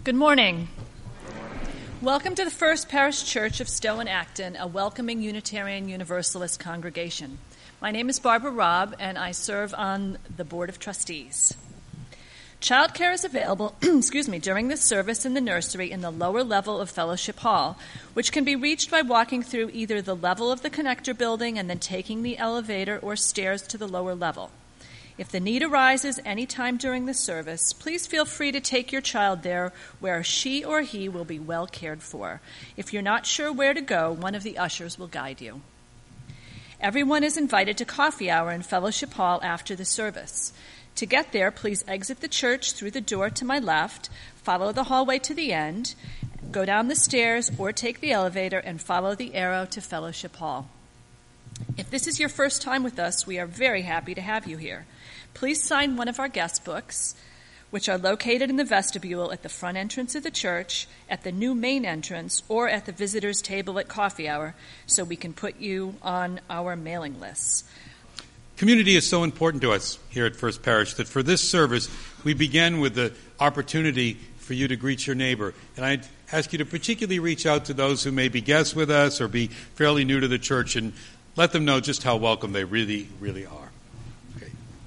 Good morning. Welcome to the First Parish Church of Stowe and Acton, a welcoming Unitarian Universalist congregation. My name is Barbara Robb, and I serve on the Board of Trustees. Childcare is available during this service in the nursery in the lower level of Fellowship Hall, which can be reached by walking through either the level of the connector building and then taking the elevator or stairs to the lower level. If the need arises any time during the service, please feel free to take your child there where she or he will be well cared for. If you're not sure where to go, one of the ushers will guide you. Everyone is invited to coffee hour in Fellowship Hall after the service. To get there, please exit the church through the door to my left, follow the hallway to the end, go down the stairs or take the elevator and follow the arrow to Fellowship Hall. If this is your first time with us, we are very happy to have you here. Please sign one of our guest books, which are located in the vestibule at the front entrance of the church, at the new main entrance, or at the visitors' table at coffee hour, so we can put you on our mailing lists. Community is so important to us here at First Parish that for this service, we begin with the opportunity for you to greet your neighbor. And I'd ask you to particularly reach out to those who may be guests with us or be fairly new to the church and let them know just how welcome they really, really are. Okay.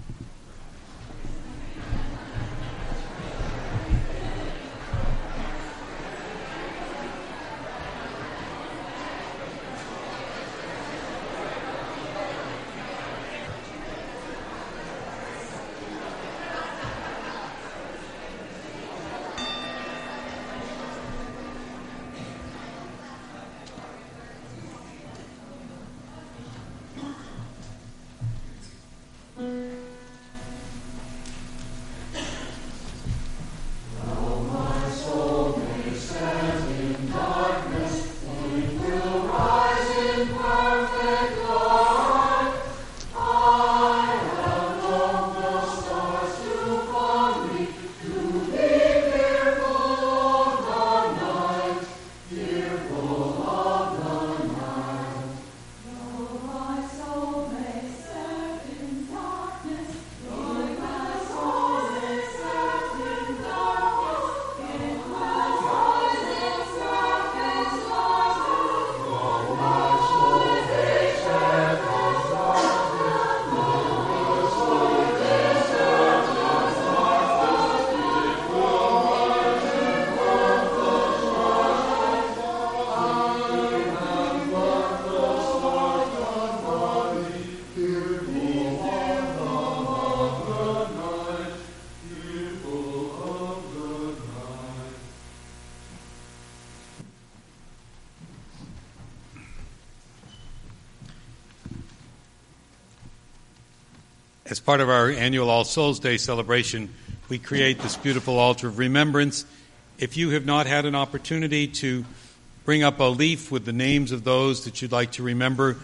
As part of our annual All Souls Day celebration, we create this beautiful altar of remembrance. If you have not had an opportunity to bring up a leaf with the names of those that you'd like to remember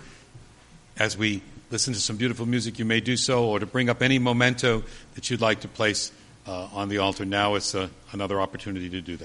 as we listen to some beautiful music, you may do so, or to bring up any memento that you'd like to place on the altar, now is another opportunity to do that.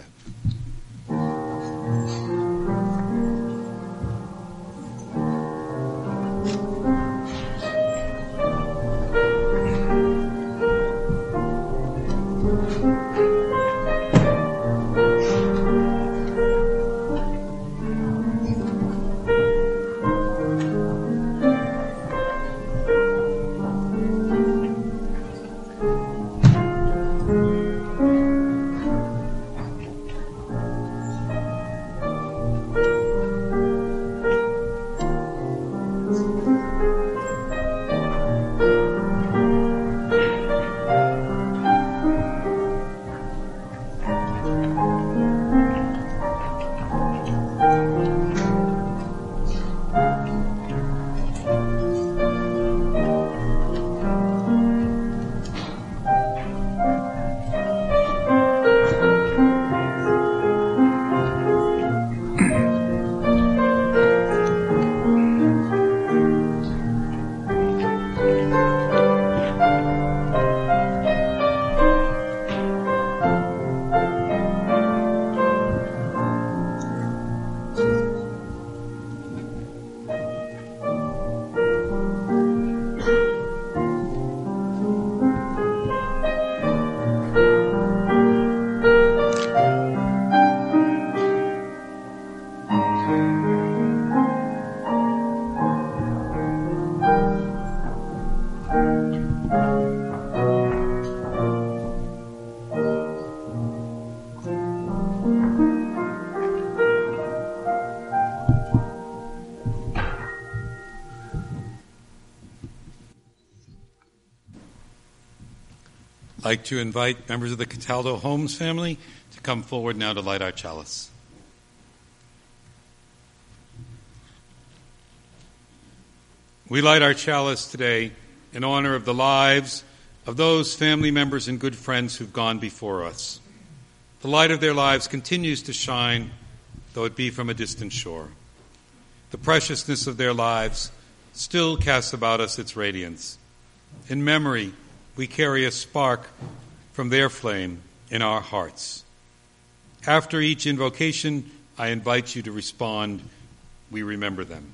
like to invite members of the Cataldo Holmes family to come forward now to light our chalice. We light our chalice today in honor of the lives of those family members and good friends who've gone before us. The light of their lives continues to shine, though it be from a distant shore. The preciousness of their lives still casts about us its radiance. In memory, we carry a spark from their flame in our hearts. After each invocation, I invite you to respond, "We remember them."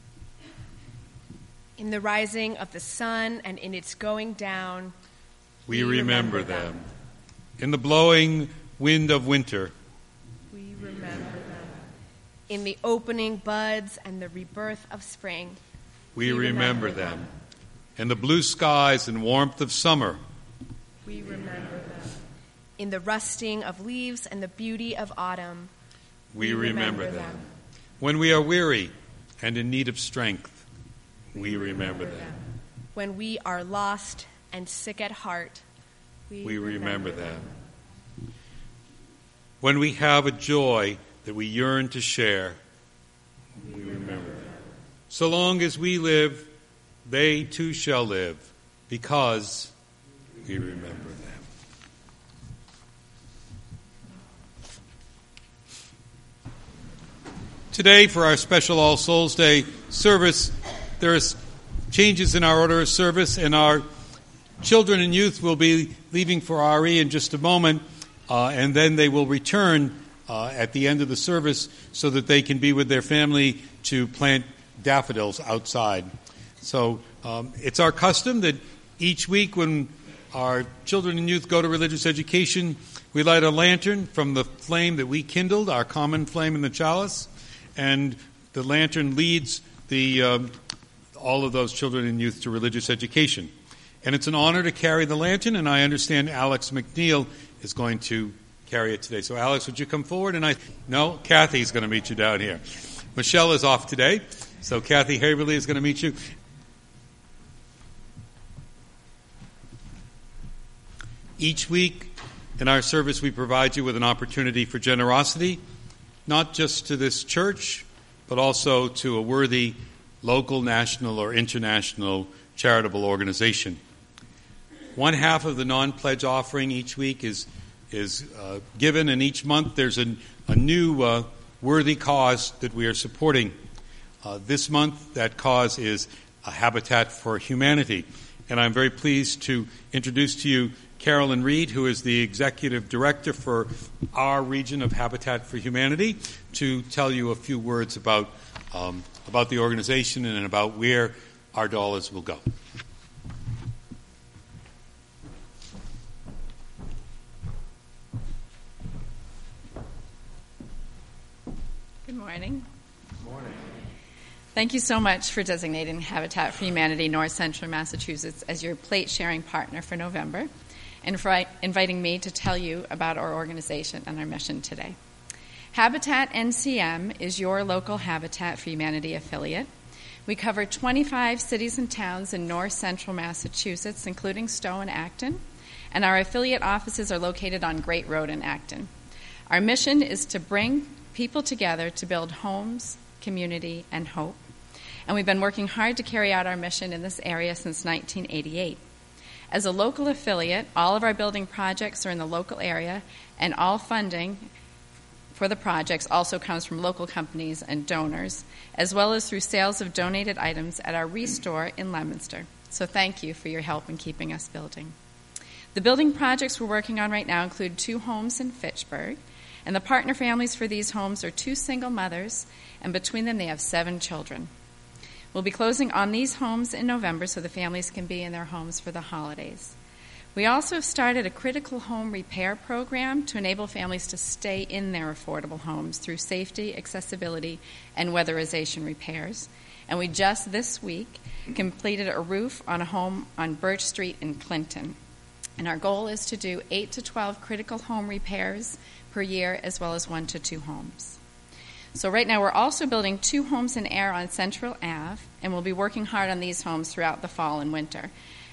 In the rising of the sun and in its going down, we remember them. In the blowing wind of winter, we remember them. In the opening buds and the rebirth of spring, we remember them. In the blue skies and warmth of summer, we remember them. In the rusting of leaves and the beauty of autumn, we remember them. When we are weary and in need of strength, we remember them. When we are lost and sick at heart, we remember them. When we have a joy that we yearn to share, we remember them. So long as we live, they too shall live, because we remember them. Today, for our special All Souls Day service, there are changes in our order of service, and our children and youth will be leaving for RE in just a moment, and then they will return at the end of the service so that they can be with their family to plant daffodils outside. So it's our custom that each week when our children and youth go to religious education, we light a lantern from the flame that we kindled, our common flame in the chalice, and the lantern leads all of those children and youth to religious education. And it's an honor to carry the lantern, and I understand Alex McNeil is going to carry it today. So Alex, would you come forward? No, Kathy's going to meet you down here. Michelle is off today, so Kathy Haverly is going to meet you. Each week in our service, we provide you with an opportunity for generosity, not just to this church, but also to a worthy local, national, or international charitable organization. One half of the non-pledge offering each week is given, and each month there's a new worthy cause that we are supporting. This month, that cause is Habitat for Humanity, and I'm very pleased to introduce to you Carolyn Reed, who is the Executive Director for our region of Habitat for Humanity, to tell you a few words about the organization and about where our dollars will go. Good morning. Good morning. Thank you so much for designating Habitat for Humanity North Central Massachusetts as your plate-sharing partner for November, and for inviting me to tell you about our organization and our mission today. Habitat NCM is your local Habitat for Humanity affiliate. We cover 25 cities and towns in north central Massachusetts, including Stowe and Acton, and our affiliate offices are located on Great Road in Acton. Our mission is to bring people together to build homes, community, and hope. And we've been working hard to carry out our mission in this area since 1988. As a local affiliate, all of our building projects are in the local area, and all funding for the projects also comes from local companies and donors, as well as through sales of donated items at our Restore in Leominster. So thank you for your help in keeping us building. The building projects we're working on right now include 2 homes in Fitchburg, and the partner families for these homes are 2 single mothers, and between them they have 7 children. We'll be closing on these homes in November so the families can be in their homes for the holidays. We also have started a critical home repair program to enable families to stay in their affordable homes through safety, accessibility, and weatherization repairs. And we just this week completed a roof on a home on Birch Street in Clinton. And our goal is to do 8 to 12 critical home repairs per year, as well as 1 to 2 homes. So right now we're also building 2 homes in air on Central Ave, and we'll be working hard on these homes throughout the fall and winter.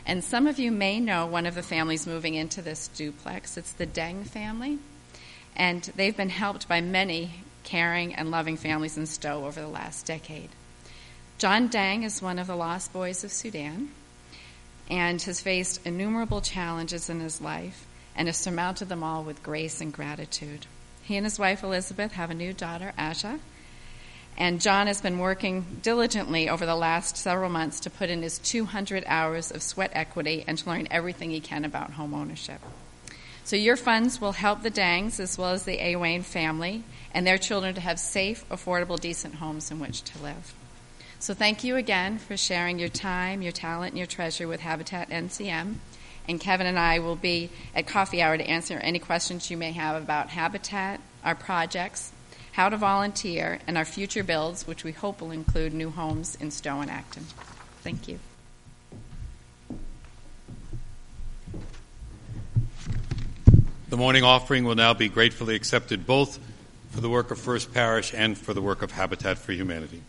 And some of you may know one of the families moving into this duplex. It's the Deng family. And they've been helped by many caring and loving families in Stowe over the last decade. John Deng is one of the lost boys of Sudan and has faced innumerable challenges in his life and has surmounted them all with grace and gratitude. He and his wife Elizabeth have a new daughter, Asha, and John has been working diligently over the last several months to put in his 200 hours of sweat equity and to learn everything he can about home ownership. So your funds will help the Dangs as well as the A. Wayne family and their children to have safe, affordable, decent homes in which to live. So thank you again for sharing your time, your talent, and your treasure with Habitat NCM. And Kevin and I will be at coffee hour to answer any questions you may have about Habitat, our projects, how to volunteer, and our future builds, which we hope will include new homes in Stowe and Acton. Thank you. The morning offering will now be gratefully accepted both for the work of First Parish and for the work of Habitat for Humanity.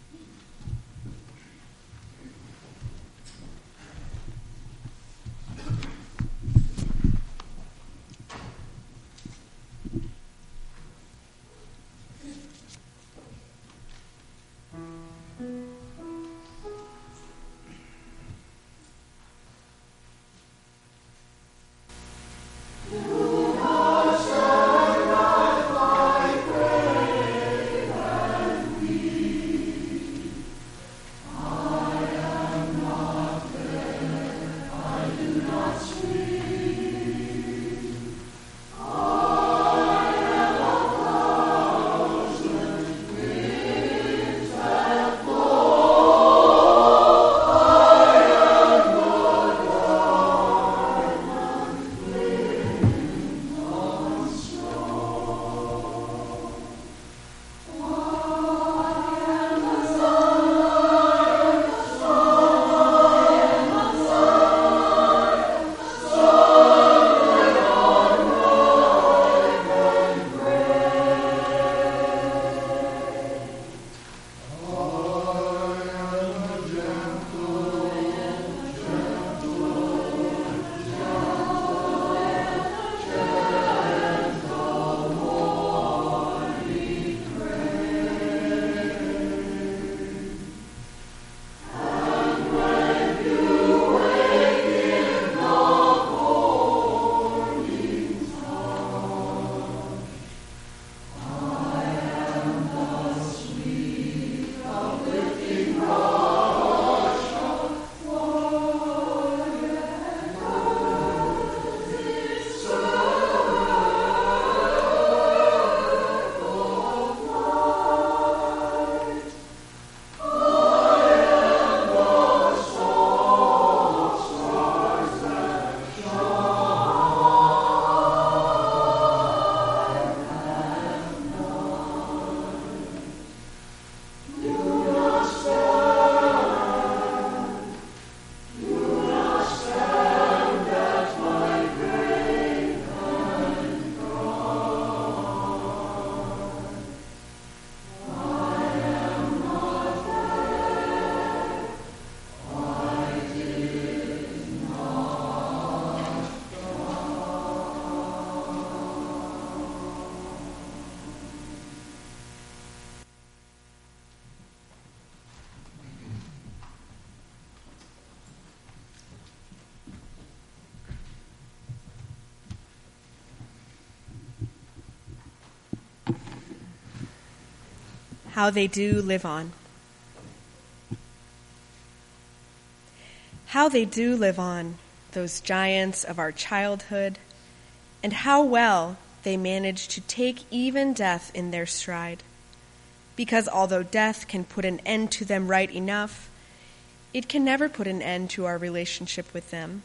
How they do live on. How they do live on, those giants of our childhood, and how well they manage to take even death in their stride. Because although death can put an end to them right enough, it can never put an end to our relationship with them.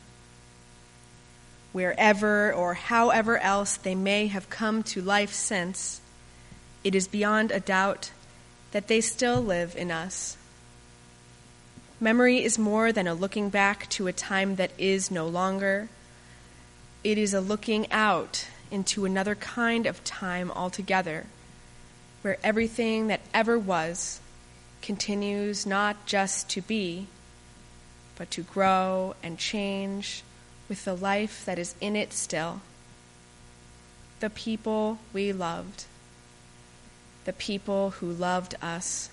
Wherever or however else they may have come to life since, it is beyond a doubt that they still live in us. Memory is more than a looking back to a time that is no longer. It is a looking out into another kind of time altogether, where everything that ever was continues not just to be, but to grow and change with the life that is in it still. The people we loved, the people who loved us,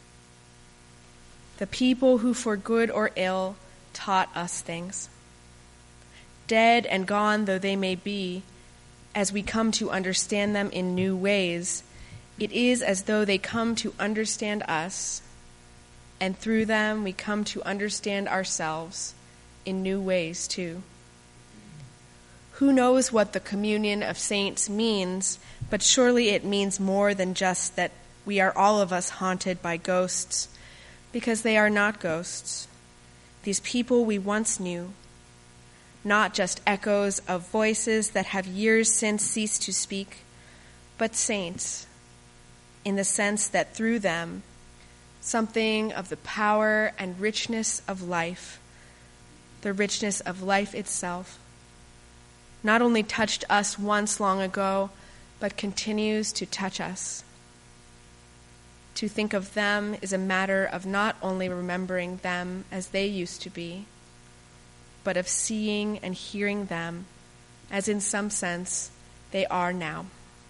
the people who for good or ill taught us things. Dead and gone though they may be, as we come to understand them in new ways, it is as though they come to understand us, and through them we come to understand ourselves in new ways too. Who knows what the communion of saints means, but surely it means more than just that we are all of us haunted by ghosts, because they are not ghosts. These people we once knew, not just echoes of voices that have years since ceased to speak, but saints, in the sense that through them, something of the power and richness of life, the richness of life itself, not only touched us once long ago, but continues to touch us. To think of them is a matter of not only remembering them as they used to be, but of seeing and hearing them as in some sense they are now.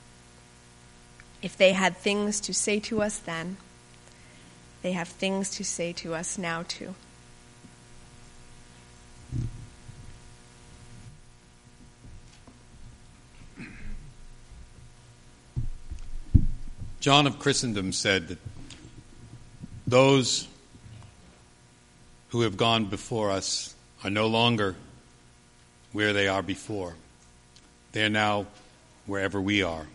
If they had things to say to us then, they have things to say to us now too. John of Chrysostom said that those who have gone before us are no longer where they are before. They are now wherever we are.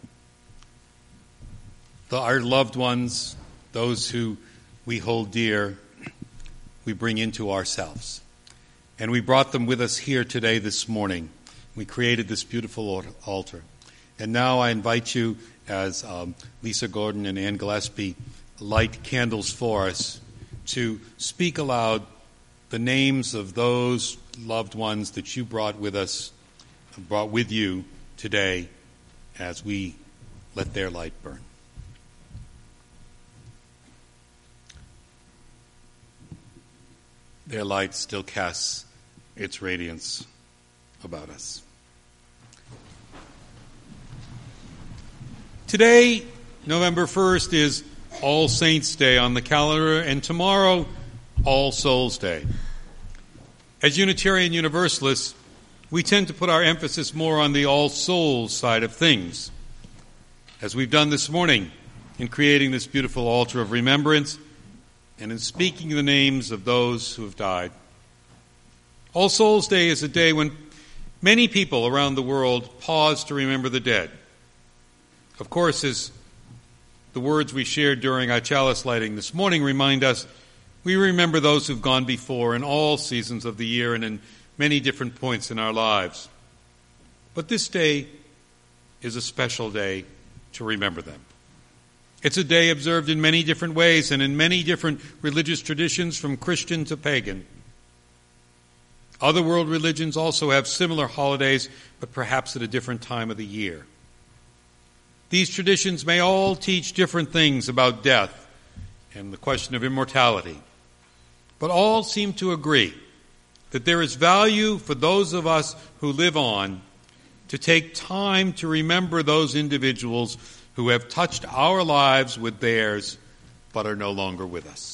Our loved ones, those who we hold dear, we bring into ourselves. And we brought them with us here today, this morning. We created this beautiful altar. And now I invite you, as Lisa Gordon and Ann Gillespie light candles for us, to speak aloud the names of those loved ones that you brought with you today as we let their light burn. Their light still casts its radiance about us. Today, November 1st, is All Saints' Day on the calendar, and tomorrow, All Souls' Day. As Unitarian Universalists, we tend to put our emphasis more on the all souls side of things, as we've done this morning in creating this beautiful altar of remembrance and in speaking the names of those who have died. All Souls' Day is a day when many people around the world pause to remember the dead. Of course, as the words we shared during our chalice lighting this morning remind us, we remember those who've gone before in all seasons of the year and in many different points in our lives. But this day is a special day to remember them. It's a day observed in many different ways and in many different religious traditions, from Christian to pagan. Other world religions also have similar holidays, but perhaps at a different time of the year. These traditions may all teach different things about death and the question of immortality, but all seem to agree that there is value for those of us who live on to take time to remember those individuals who have touched our lives with theirs but are no longer with us.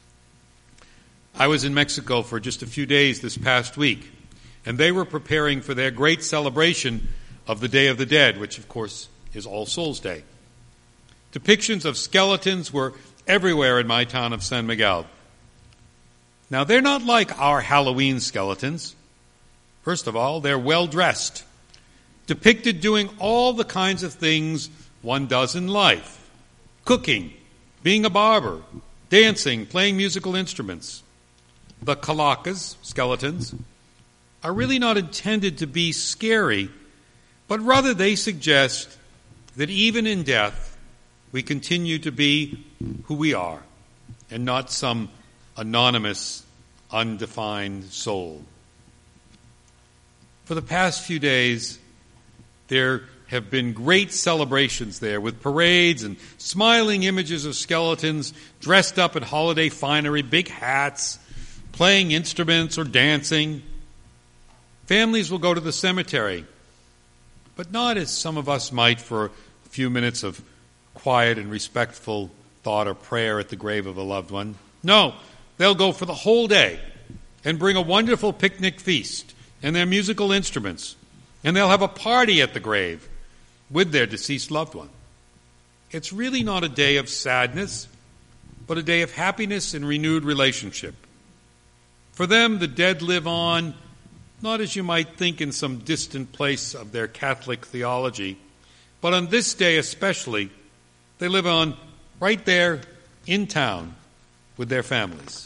I was in Mexico for just a few days this past week, and they were preparing for their great celebration of the Day of the Dead, which of course is All Souls' Day. Depictions of skeletons were everywhere in my town of San Miguel. Now, they're not like our Halloween skeletons. First of all, they're well-dressed, depicted doing all the kinds of things one does in life: cooking, being a barber, dancing, playing musical instruments. The calacas, skeletons, are really not intended to be scary, but rather they suggest that even in death, we continue to be who we are and not some anonymous, undefined soul. For the past few days, there have been great celebrations there with parades and smiling images of skeletons dressed up in holiday finery, big hats, playing instruments or dancing. Families will go to the cemetery, but not as some of us might for a few minutes of quiet and respectful thought or prayer at the grave of a loved one. No, they'll go for the whole day and bring a wonderful picnic feast and their musical instruments, and they'll have a party at the grave with their deceased loved one. It's really not a day of sadness, but a day of happiness and renewed relationship. For them, the dead live on, not as you might think in some distant place of their Catholic theology, but on this day especially, they live on right there in town with their families.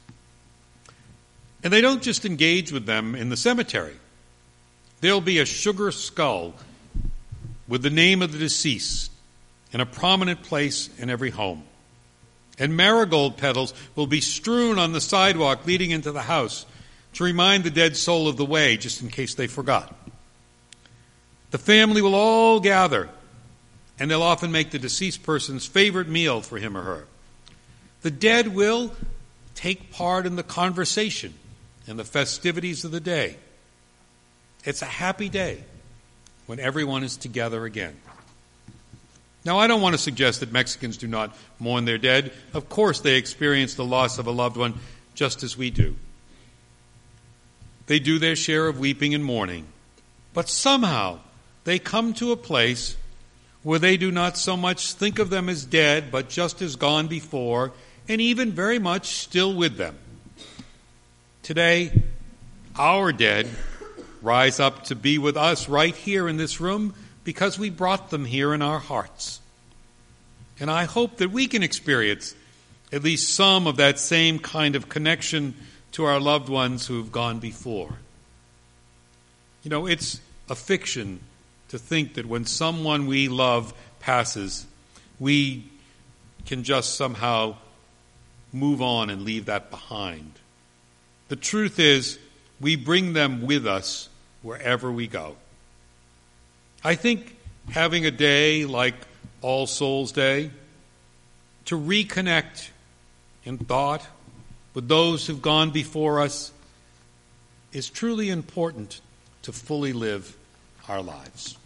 And they don't just engage with them in the cemetery. There'll be a sugar skull with the name of the deceased in a prominent place in every home. And marigold petals will be strewn on the sidewalk leading into the house to remind the dead soul of the way, just in case they forgot. The family will all gather, and they'll often make the deceased person's favorite meal for him or her. The dead will take part in the conversation and the festivities of the day. It's a happy day when everyone is together again. Now, I don't want to suggest that Mexicans do not mourn their dead. Of course, they experience the loss of a loved one just as we do. They do their share of weeping and mourning. But somehow, they come to a place where they do not so much think of them as dead, but just as gone before, and even very much still with them. Today, our dead rise up to be with us right here in this room because we brought them here in our hearts. And I hope that we can experience at least some of that same kind of connection to our loved ones who have gone before. You know, it's a fiction to think that when someone we love passes, we can just somehow move on and leave that behind. The truth is, we bring them with us wherever we go. I think having a day like All Souls Day to reconnect in thought with those who've gone before us is truly important to fully live our lives.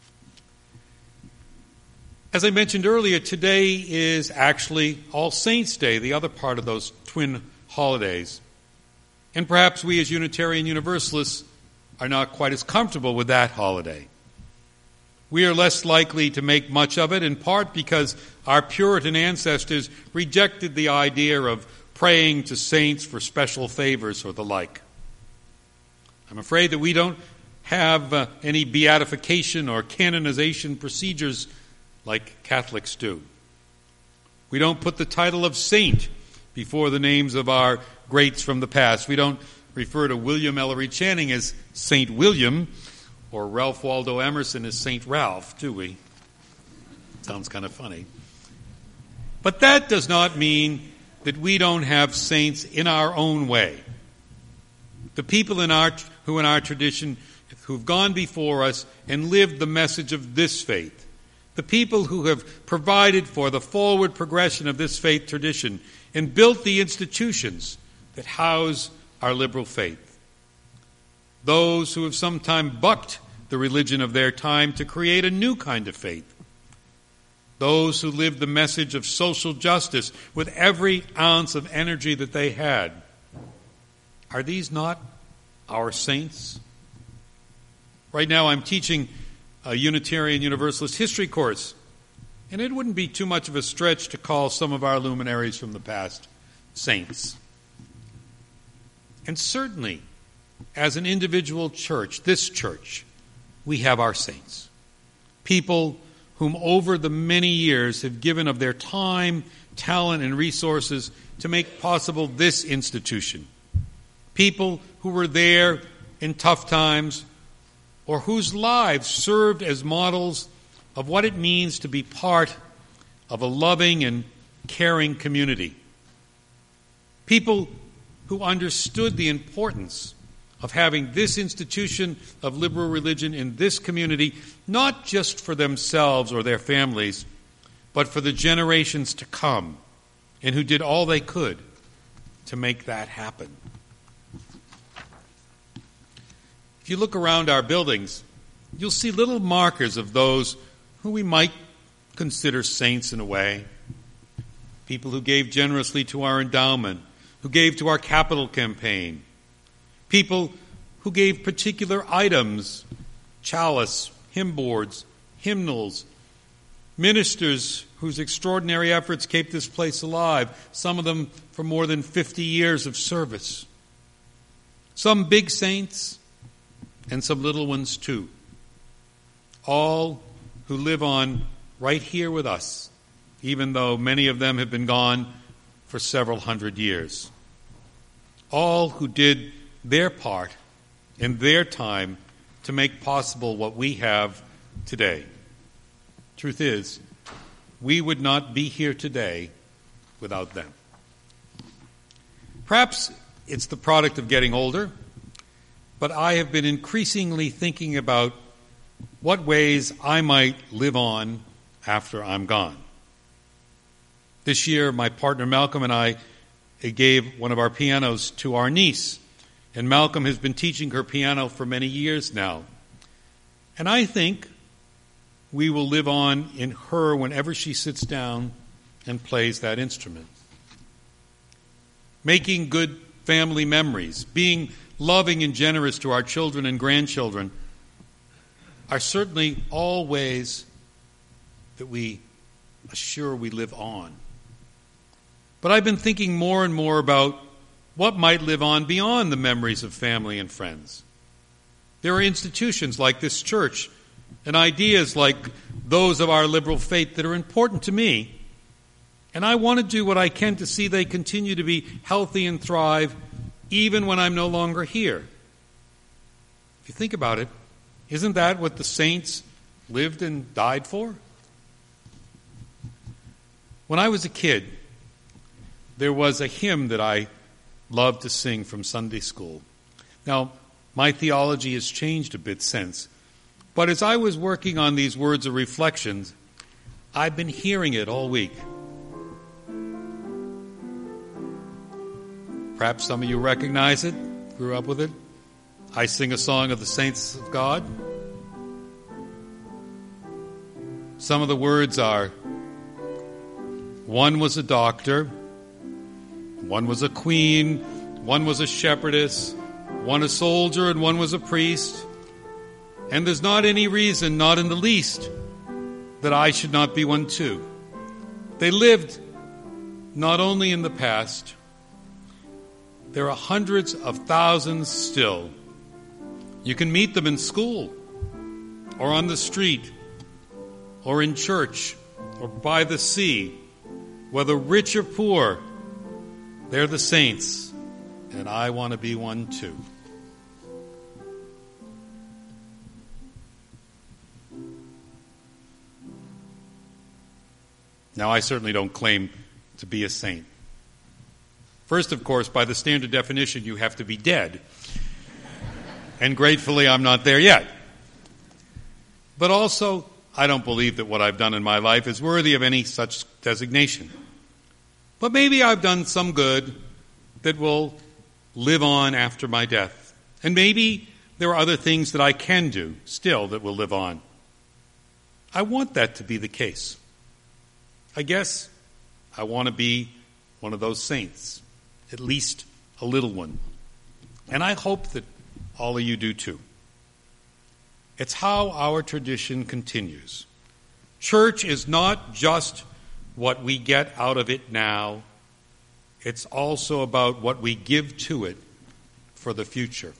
As I mentioned earlier, today is actually All Saints' Day, the other part of those twin holidays. And perhaps we as Unitarian Universalists are not quite as comfortable with that holiday. We are less likely to make much of it, in part because our Puritan ancestors rejected the idea of praying to saints for special favors or the like. I'm afraid that we don't have any beatification or canonization procedures like Catholics do. We don't put the title of saint before the names of our greats from the past. We don't refer to William Ellery Channing as Saint William or Ralph Waldo Emerson as Saint Ralph, do we? Sounds kind of funny. But that does not mean that we don't have saints in our own way. The people who in our tradition who've gone before us and lived the message of this faith. The people who have provided for the forward progression of this faith tradition and built the institutions that house our liberal faith. Those who have sometime bucked the religion of their time to create a new kind of faith. Those who lived the message of social justice with every ounce of energy that they had. Are these not our saints? Right now I'm teaching a Unitarian Universalist history course, and it wouldn't be too much of a stretch to call some of our luminaries from the past saints. And certainly, as an individual church, this church, we have our saints. People whom over the many years have given of their time, talent, and resources to make possible this institution. People who were there in tough times or whose lives served as models of what it means to be part of a loving and caring community. People who understood the importance of having this institution of liberal religion in this community, not just for themselves or their families, but for the generations to come, and who did all they could to make that happen. If you look around our buildings, you'll see little markers of those who we might consider saints in a way. People who gave generously to our endowment, who gave to our capital campaign. People who gave particular items, chalice, hymn boards, hymnals. Ministers whose extraordinary efforts kept this place alive, some of them for more than 50 years of service. Some big saints and some little ones too. All who live on right here with us, even though many of them have been gone for several hundred years. All who did their part in their time to make possible what we have today. Truth is, we would not be here today without them. Perhaps it's the product of getting older, but I have been increasingly thinking about what ways I might live on after I'm gone. This year, my partner Malcolm and I gave one of our pianos to our niece, and Malcolm has been teaching her piano for many years now. And I think we will live on in her whenever she sits down and plays that instrument. Making good family memories, being loving and generous to our children and grandchildren are certainly all ways that we assure we live on. But I've been thinking more and more about what might live on beyond the memories of family and friends. There are institutions like this church and ideas like those of our liberal faith that are important to me, and I want to do what I can to see they continue to be healthy and thrive even when I'm no longer here. If you think about it, isn't that what the saints lived and died for? When I was a kid, there was a hymn that I loved to sing from Sunday school. Now, my theology has changed a bit since, but as I was working on these words of reflections, I've been hearing it all week. Perhaps some of you recognize it, grew up with it. I sing a song of the saints of God. Some of the words are, one was a doctor, one was a queen, one was a shepherdess, one a soldier, and one was a priest. And there's not any reason, not in the least, that I should not be one too. They lived not only in the past, there are hundreds of thousands still. You can meet them in school, or on the street, or in church, or by the sea. Whether rich or poor, they're the saints, and I want to be one too. Now, I certainly don't claim to be a saint. First, of course, by the standard definition, you have to be dead. And gratefully, I'm not there yet. But also, I don't believe that what I've done in my life is worthy of any such designation. But maybe I've done some good that will live on after my death. And maybe there are other things that I can do still that will live on. I want that to be the case. I guess I want to be one of those saints, at least a little one. And I hope that all of you do too. It's how our tradition continues. Church is not just what we get out of it now. It's also about what we give to it for the future.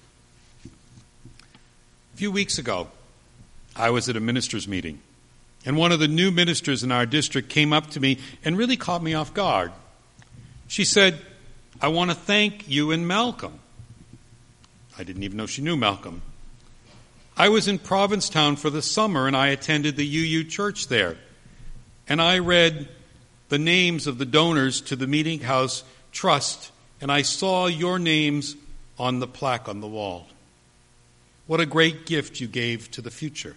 A few weeks ago, I was at a ministers' meeting, and one of the new ministers in our district came up to me and really caught me off guard. She said, "I want to thank you and Malcolm." I didn't even know she knew Malcolm. I was in Provincetown for the summer, and I attended the UU church there. And I read the names of the donors to the Meeting House Trust, and I saw your names on the plaque on the wall. What a great gift you gave to the future.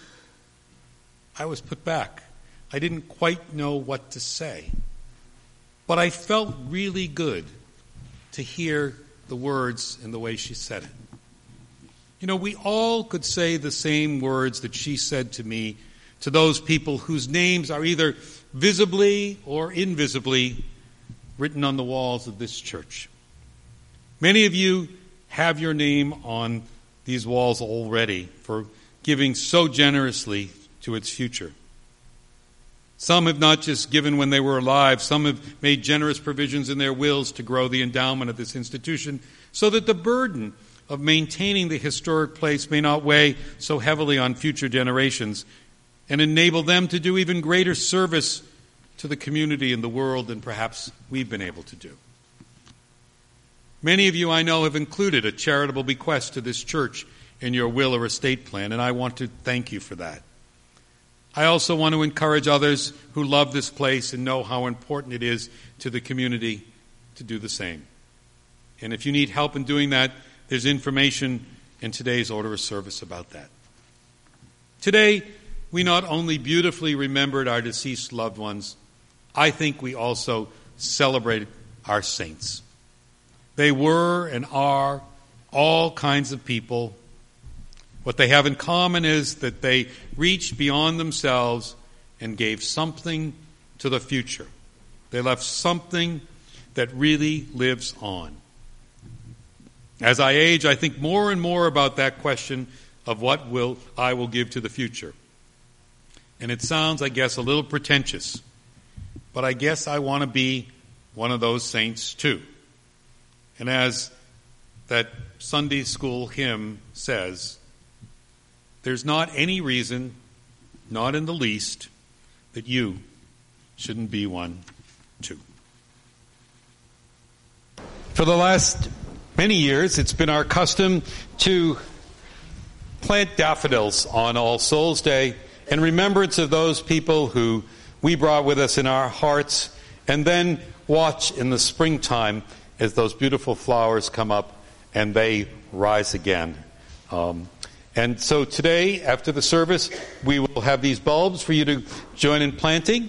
I was put back. I didn't quite know what to say. But I felt really good to hear the words and the way she said it. You know, we all could say the same words that she said to me, to those people whose names are either visibly or invisibly written on the walls of this church. Many of you have your name on these walls already for giving so generously to its future. Some have not just given when they were alive, some have made generous provisions in their wills to grow the endowment of this institution so that the burden of maintaining the historic place may not weigh so heavily on future generations and enable them to do even greater service to the community and the world than perhaps we've been able to do. Many of you I know have included a charitable bequest to this church in your will or estate plan, and I want to thank you for that. I also want to encourage others who love this place and know how important it is to the community to do the same. And if you need help in doing that, there's information in today's order of service about that. Today, we not only beautifully remembered our deceased loved ones, I think we also celebrated our saints. They were and are all kinds of people. What they have in common is that they reached beyond themselves and gave something to the future. They left something that really lives on. As I age, I think more and more about that question of what I will give to the future. And it sounds, I guess, a little pretentious, but I guess I want to be one of those saints too. And as that Sunday school hymn says, there's not any reason, not in the least, that you shouldn't be one too. For the last many years, it's been our custom to plant daffodils on All Souls Day in remembrance of those people who we brought with us in our hearts, and then watch in the springtime as those beautiful flowers come up and they rise again. And so today, after the service, we will have these bulbs for you to join in planting.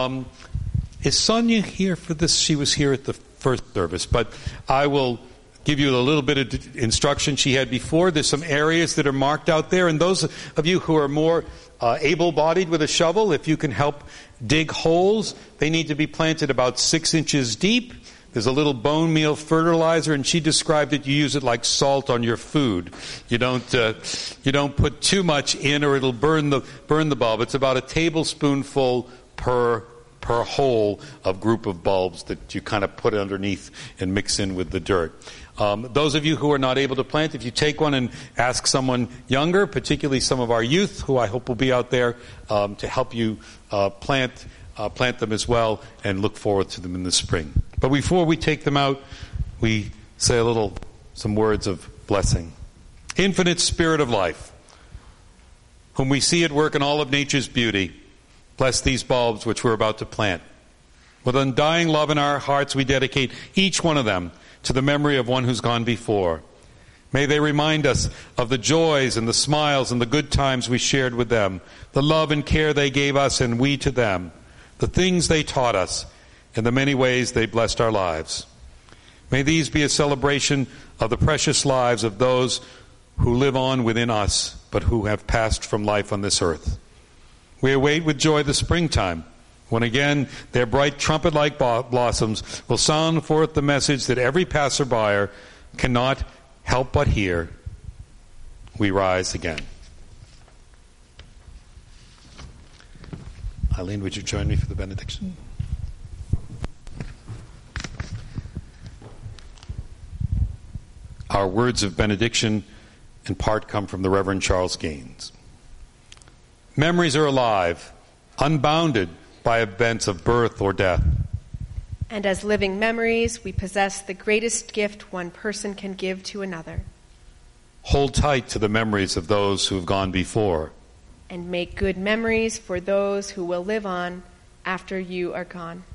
Is Sonia here for this? She was here at the first service, but I will give you a little bit of instruction she had before. There's some areas that are marked out there, and those of you who are more able-bodied with a shovel, if you can help dig holes, they need to be planted about 6 inches deep. There's a little bone meal fertilizer, and she described it. You use it like salt on your food. You don't put too much in, or it'll burn the bulb. It's about a tablespoonful per hole of group of bulbs that you kind of put underneath and mix in with the dirt. Those of you who are not able to plant, if you take one and ask someone younger, particularly some of our youth, who I hope will be out there, to help you plant them as well, and look forward to them in the spring. But before we take them out, we say some words of blessing. Infinite Spirit of life, whom we see at work in all of nature's beauty, bless these bulbs which we're about to plant. With undying love in our hearts, we dedicate each one of them to the memory of one who's gone before. May they remind us of the joys and the smiles and the good times we shared with them, the love and care they gave us and we to them, the things they taught us, and the many ways they blessed our lives. May these be a celebration of the precious lives of those who live on within us, but who have passed from life on this earth. We await with joy the springtime, when again their bright trumpet-like blossoms will sound forth the message that every passerby cannot help but hear. We rise again. Eileen, would you join me for the benediction? Our words of benediction in part come from the Reverend Charles Gaines. Memories are alive, unbounded by events of birth or death. And as living memories, we possess the greatest gift one person can give to another. Hold tight to the memories of those who have gone before. And make good memories for those who will live on after you are gone.